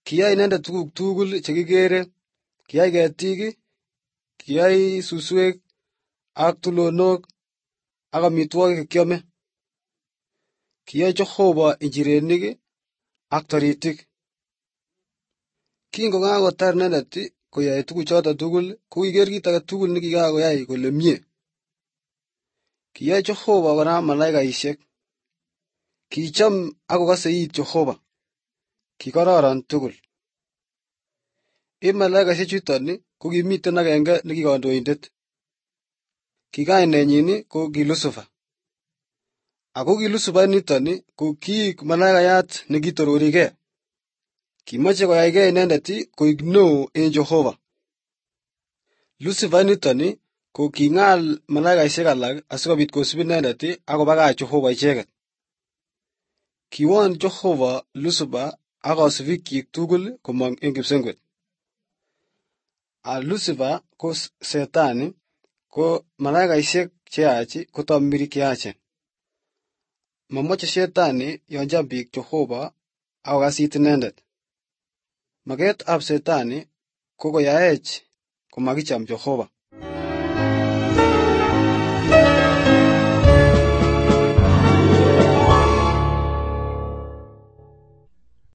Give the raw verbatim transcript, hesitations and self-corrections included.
Kiyai inendet tuguk tugul chekikere, kiyai ketik, kiyai suswek ak tulonok ak amitwogik chekiome. Kiyai Jehova injirenik ak toritik. Kingokakotar inendet koyoe tuguchoto tugul, ko kiker kit age tugul nekikakoyai kole mie. Kiyai Jehova kora malaikaisiek. Kicham ak kokose it Jehova. Kikororon tugul. En malaikaisiek chuton ko kimiten agenge neki kandoindet. Ki kainenyin ko ki Lucifer. Ako ki Lucifer initon ko kiik malaikayat nekitororigei. Kimoche koyaigei inendet koik neo en Jehova. Lucifer initon ko king'al malaikaisiek alak asikobit kosub inendet ak kobakach Jehova icheket. Kiwon Jehova Lucifer ak kasubikyik tugul komong en kipsengwet. Lucifer ko Setani ko malaikaisiek cheyach ko tamirmiriik cheyachen. Momoche Setani yon cham biik Jehova ak kokas it inendet. Maketab Setani ko koyaech komakicham Jehova.